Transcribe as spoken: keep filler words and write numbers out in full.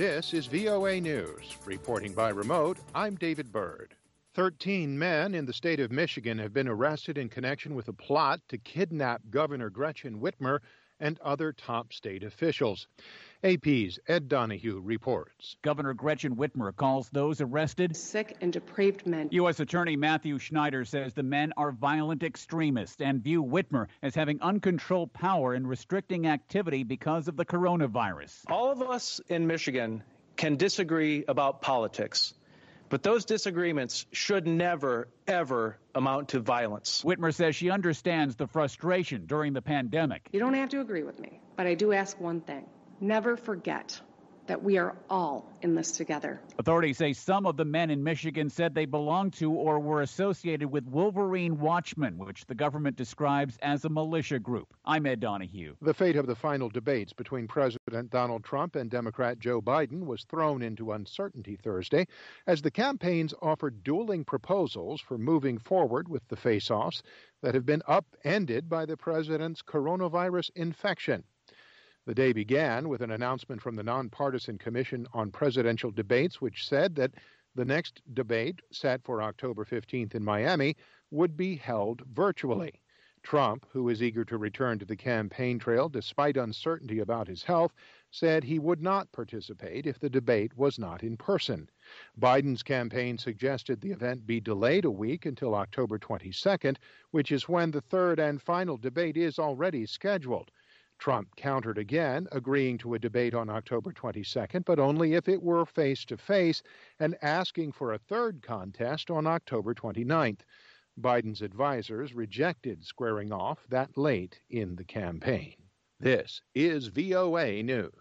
This is V O A News. Reporting by remote, I'm David Byrd. Thirteen men in the state of Michigan have been arrested in connection with a plot to kidnap Governor Gretchen Whitmer and other top state officials. A P's Ed Donahue reports. Governor Gretchen Whitmer calls those arrested sick and depraved men. U S Attorney Matthew Schneider says the men are violent extremists and view Whitmer as having uncontrolled power and restricting activity because of the coronavirus. All of us in Michigan can disagree about politics, but those disagreements should never, ever amount to violence. Whitmer says she understands the frustration during the pandemic. You don't have to agree with me, but I do ask one thing. Never forget that we are all in this together. Authorities say some of the men in Michigan said they belonged to or were associated with Wolverine Watchmen, which the government describes as a militia group. I'm Ed Donahue. The fate of the final debates between President Donald Trump and Democrat Joe Biden was thrown into uncertainty Thursday as the campaigns offered dueling proposals for moving forward with the face-offs that have been upended by the president's coronavirus infection. The day began with an announcement from the Nonpartisan Commission on Presidential Debates, which said that the next debate, set for October fifteenth in Miami, would be held virtually. Trump, who is eager to return to the campaign trail despite uncertainty about his health, said he would not participate if the debate was not in person. Biden's campaign suggested the event be delayed a week until October twenty-second, which is when the third and final debate is already scheduled. Trump countered again, agreeing to a debate on October twenty-second, but only if it were face-to-face, and asking for a third contest on October twenty-ninth. Biden's advisers rejected squaring off that late in the campaign. This is V O A News.